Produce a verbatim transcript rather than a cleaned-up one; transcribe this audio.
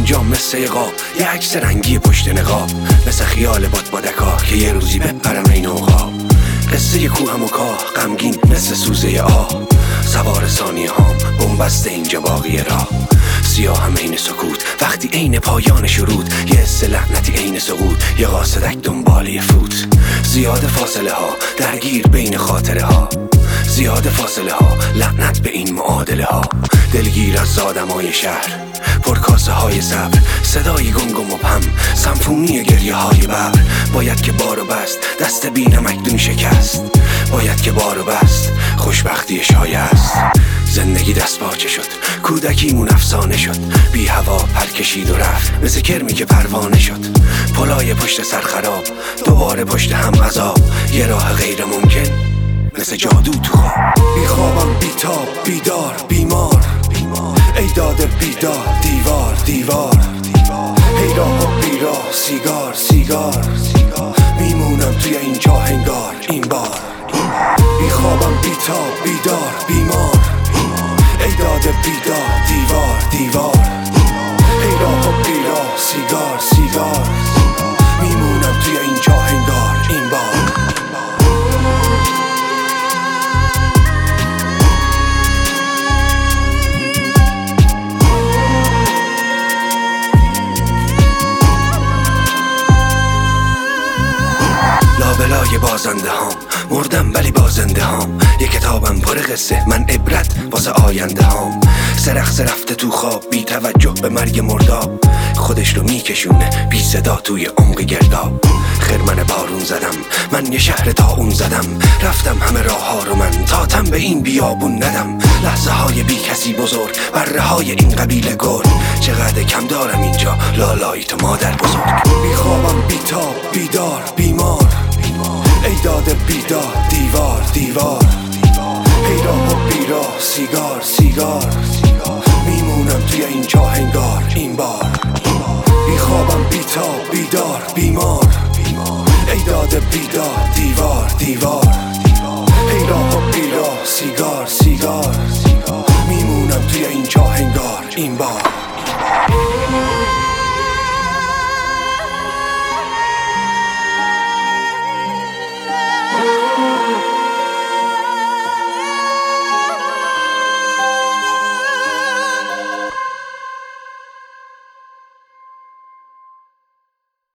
اینجا مثل یه قاب، یه عکس رنگی پشت نقاب، مثل خیال باد بادکا که یه روزی بپرم این اوقا. قصه یه کوهم و کاه غمگین مثل سوزه آه، سوار ثانیه هام بنبسته اینجا باقی راه. سیاه هم عین سکوت وقتی عین پایان شروط، یه حس لعنتی عین سقوط، یه قاصدک دنبال یه فوت. زیاد فاصله ها درگیر بین خاطره ها، زیاد فاصله ها لعنت به این معادله ها. دلگیر از آدمای شهر پرکاسه های صبر، صدای گنگ و مبهم سمفونی گریه های ببر. باید که بارو بست دست بی نمکدون شکست، باید که بارو بست خوشبختی شایع است. زندگی دست باچه شد، کودکیمون افسانه شد، بی هوا پر کشید و رفت مثل کرمی که پروانه شد. پلای پشت سر خراب دوباره پشت هم عذاب، یه راه غیر ممکن مثل جادو تو خواب. بی خوابم بی تاب بیدار بیمار، ای داده بیدار دیوار دیوار. هی راه و بیراه سیگار سیگار، میمونم توی اینجا هنگار این بار. بی خوابم بی تاب بیدار بیمار، ای داده بیدار دیوار دیوار. هی راه و بیراه سیگار سیگار، میمونم توی اینجا هنگار این بار. لابلای بازنده هام مردم ولی بازنده هام، یه کتابم پر قصه من عبرت واسه آینده هام. سرخ رفته تو خواب بی توجه به مرگ مرداب، خودش رو میکشونه بی صدا توی عمق گرداب. خرمن بارون زدم من یه شهر طاعون زدم، رفتم همه راه ها رو من تا تن به این بیابون ندم. لحظه های بی کسی بزرگ بره های این قبیله گرگ، چقدر کم دارم اینجا لالایی تو مادر بزرگ. بی خوابم بی تاب بیدار بیمار، ای داده بیدار دیوار دیوار. هی راه و بیراه سیگار سیگار، میمونم توی اینجا هنگار این بار. بی خوابم بی تاب بیدار بیمار، ای داده بیدار دیوار دیوار. هی راه و بیراه سیگار سیگار، میمونم توی اینجا هنگار این بار.